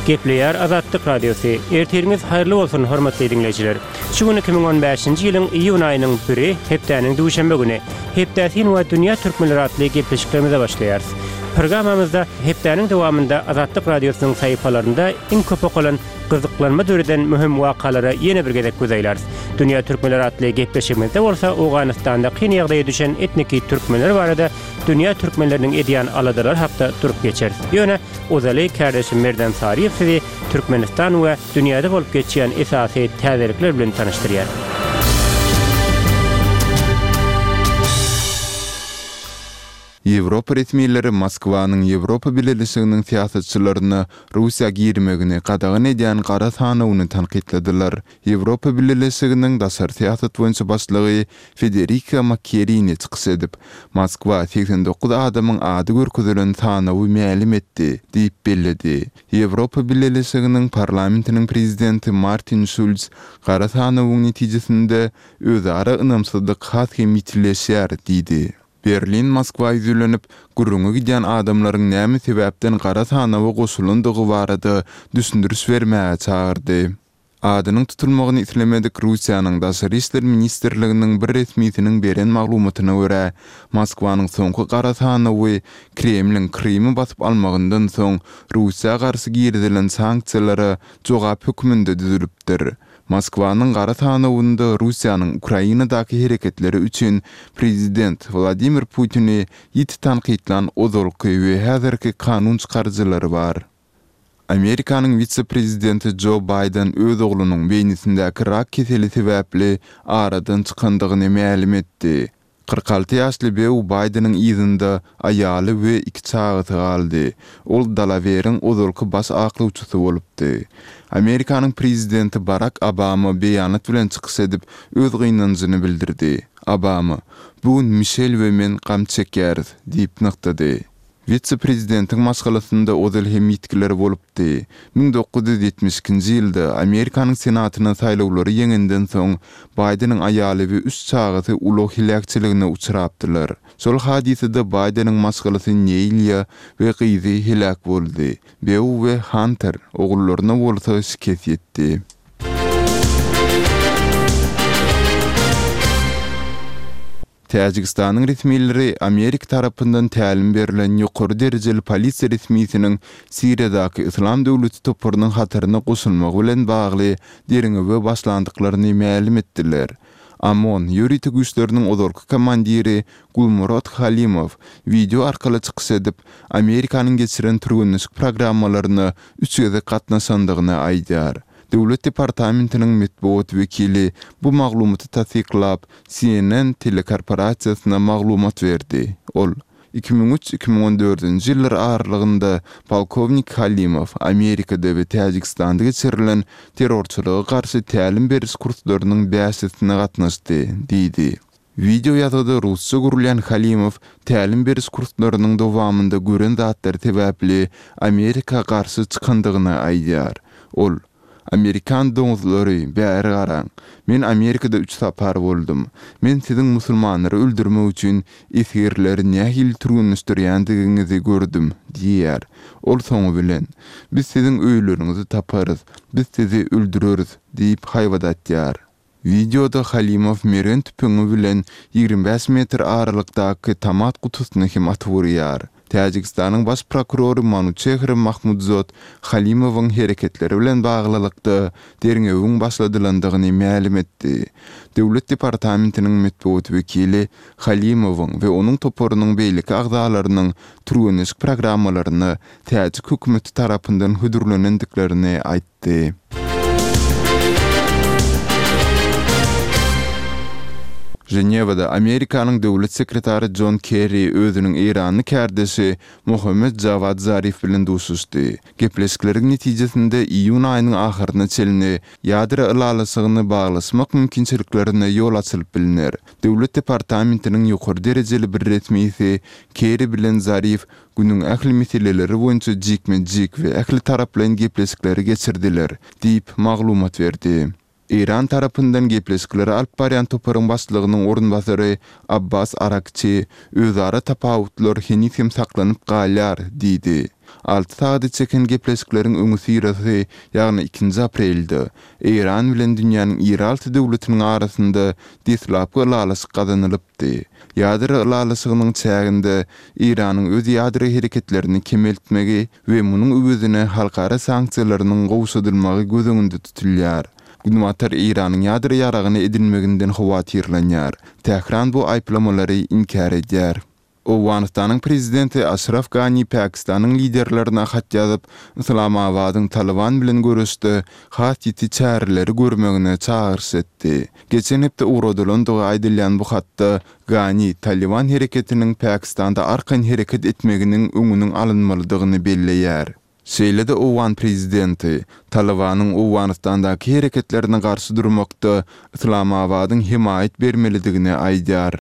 Gepleýär Azatlyk Radiosu. Erteriniz haýrly bolsun hormatly dinleýijiler. Şu gün 2015-nji ýylyň iýun aýynyň 1-i hepdäniň duşanbe güni. Hepdäsin we dünýä türkmenleri atly gepleşiklerimize başlaýarys. Programamyzda hepdäniň dowamında Azatlyk Radiosynyň saýpalarynda iň köp olan gyzyklanma döwrüden mühim wakalary ýene bir gezek gözeýläris. Dünýä türkmenleri atly gepleşigimizde bolsa Awganystanda kyn ýagdaýa düşen etniki türkmenler barada dünýä türkmenleriniň edýän aladalar haqda durup geçer. Ýöne Ozaly kardeşim Merdan Sariýew sizi Türkmenistan we dünýäde bolup geçýän esasy täzelikler bilen tanıştyrýar. Ýewropa resmiýetleri Moskwanyň Ýewropa Birleşiginiň siýasatçylaryny Russiýa girmegini qadagyn edýän Gara Sanawyny tanqidlediler. Ýewropa Birleşiginiň daşary siýasat boýunça başlygy Federica Mogherini çykyş edip, Moskwa 89 adamyň ady görkezelen Sanawy mälim etdi diýip belledi. Ýewropa Birleşiginiň parlamentiniň prezidenti Martin Schulz Gara Sanawyň netijesinde özara ynamsızlyk hasym ýitileşýär diýdi. Berlin Moskwa ýüzlenip gurrungy gidýän adamlaryň näme sebäpden Gara Sanawy goşulandygy barada düşündürüş bermäge çağırdy. Adynyň tutulmagyny islemedik Russiýanyň daşary işler ministrliginiň bir resmiýetiniň beren maglumatyna görä, Moskwanyň soňky Gara Sanawy Kremliň Krymy basyp almagyndan soň Russiýa garşy girdilen sanksiýalary jogap hökmünde düzülipdir. Moskwanyň Gara Sanawynda Russiýanyň Ukrainadaky hereketleri üçin prezident Vladimir Putin'i ýiti tanqidlan ozalky we häzirki kanun çykarjylary bar. Amerikanyň vice-prezidenti Joe Biden öz oglunyň beýnisindäki rak keseli sebäpli aradan çykandygyny mälim etdi. 46 ýaşly Joe Bidenyň ýyzynda aýaly we 2 çagasy galdy. Ol Dalaware'ň ozalky baş aklawçysy bolupdy. Amerikanyň prezidenti Barack Obama beýanat bilen çykyş edip öz gynanjyny bildirdi. Obama, "Bugün Michelle we men gam çekýäris" diýip nyktady. Vice-prezidentiň maşgalasynda ozal hem ýetkileri bolupdy. 1972-nji ýylda Amerikanyň senatyna saýlawlary ýeňenden soň Bidenyň aýaly we 3 çagasy ulug hilakçylygyna uçurapdylar. Şol hadisede Bidenyň maşgalasy Neilya we gyzy hilak boldy. Bew we Hunter ogullarına bolsa şikayet etdi. Täjikistanyň resmiýetleri Amerika tarapyndan tälim berilen ýokary derejeli polisiýa resmiýetiniň Siriýadaky İslam döwleti topurynyň hatyryna goşulmagy bilen bagly deriňe başlandyklaryny mälim etdiler. Amon ýuridik güýçleriniň ozalky komandiri Gulmurat Halimow video arkaly çykyş edip Amerikanyň geçiren türgünlük programmalaryny 3 ýerde gatnaşandygyny aýdýar. Döwlet departamentiniň metbuat wekili bu maglumaty tasdiklap CNN telekorporasiýasyna maglumat berdi. Ol 2003-2014-nji ýyllar aralygynda polkovnik Halimow Amerikada we Täjikistanda geçirilen terrorçylyga garşy tälim beriş kurslarynyň bäsitine gatnaşdy, diýdi. Video ýazgyda Rusça gurulýan Halimow tälim beriş kurslarynyň dowamında gören zatlar sebäpli Amerika garşy çykandygyny aýdýar. Ol Amerikan doňuzlary bäri garaň. Men Amerikada 3 sapar boldum. Men siziň musulmanlary öldürmek üçin esirleri nähil türgünleşdirýändigiňizi gördüm, diýär. Ol soňu bilen, biz siziň öýlerinizi taparys, biz sizi öldüreriz, diýip haýwadatýar. Videoda Halimow meren tüpüňi bilen 25 metr aralykdaky tamat kutusyny hem atwurýar. Täjikistanyň baş prokurory Manuchehr Mahmudzod Halimowyň hereketleri bilen baglylykda deriňewiň başladylandygyny mälim etdi. Döwlet departamentiniň metbuat wekili Halimowyň we onuň toporunyň beýlik agdalarynyň türgünlük programmalaryny täjik hökümeti tarapyndan hödürlenendiklerini aýtdy. Ženevada Amerikanyň döwlet sekretary John Kerry özüniň Irany kärdeşi Mohammed Javad Zarif bilen duşuşdy. Gepleşikleriň netijesinde iýun aýynyň ahyryna çelini ýadra ylalasygyny baglasmak mümkinçiliklerine ýol açylyp bilinir. Döwlet departamentiniň ýokary derejeli bir resmiýeti Kerry bilen Zarif günüň ähli meseleleri boýunça jikme-jik we ähli taraplan gepleşikleri geçirdiler, diýip maglumat berdi. İran tarapyndan gepleşikleri alyp barýan toparyň başlygynyň orunbasary Abbas Arakçy özara tapawutlar henisem saklanyp galýar diýdi. 6 saat çeken gepleşiklerin öňü ýaly 2 aprelde Iran bilen dünýäniň 26 döwletiniň arasynda dislapy lalasyk gazanylypdy. Ýadry lalasygynyň çäginde Iranyň öz ýadry hereketlerini kemeltmegi we munyň özüne halkara sanksiýalarynyň gowşadylmagy gözüňde tutulýar. Gündämler Iranyň ýadry ýaragyny edilmeginden howatyrlanýar. Tehran bu aýplamalary inkar edýär. Awganistanyň prezidenti Ashraf Ghani Pakistanyň liderlerine hat ýazyp, Islamabadyň Taliban bilen görüşde has ýiti çäreleri görmegine çağırş etdi. Geçen hepde uğradylandygy aýdylýan bu hatda Ghani Taliban hereketiniň Pakistanda arkan hereket etmeginiň öňüniň alynmalydygyny belleýär. Şeýle-de Awgan prezidenti Talibanyň Awganistandaky hereketlerine garşy durmakda Islamabadyň himayet bermelidigini aýdýar.